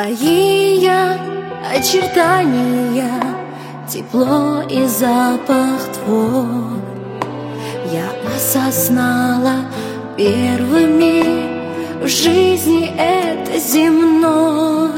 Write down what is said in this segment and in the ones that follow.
Твои очертания, тепло и запах твой я осознала первыми в жизни этой земной.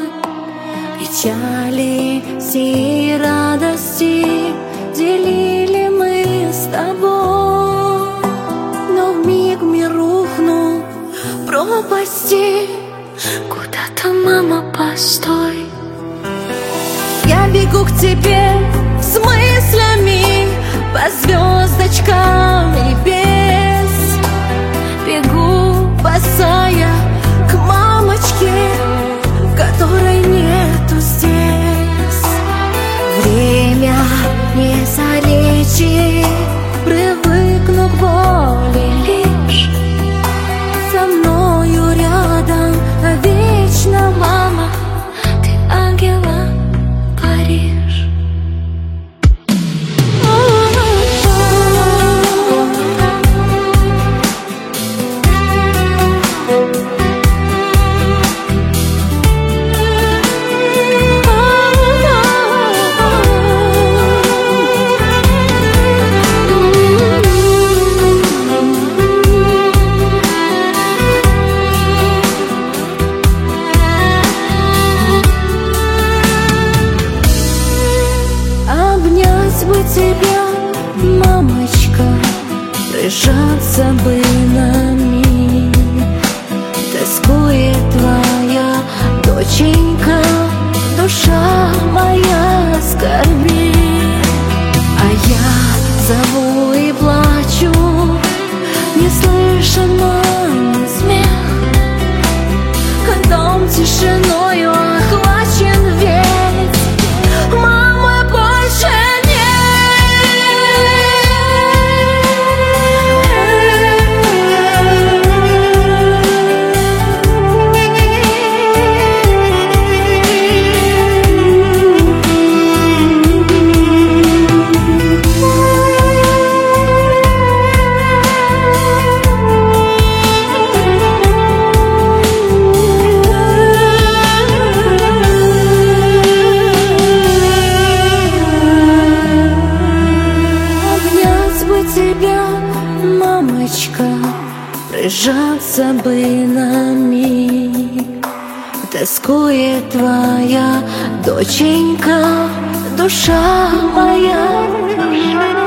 Печали все радости делили мы с тобой, но вмиг мир рухнул в пропасти. Куда-то, мама, постой. Я бегу к тебе с мыслями по звездочкам небес. Бегу босая к мамочке, которой нету здесь. Время не залечит, привыкну к боли лишь. Со мною рядом вечно, мама, ты ангела Париж. Бы тебя, мамочка, прижаться бы на миг. Тоскует твоя доченька, душа моя скорбит. А я зову и плачу, не слышен мамин смех. Дом тишиною охвачен весь, мамы больше тебя, мамочка, прижаться бы на миг. Тоскует твоя доченька, душа моя.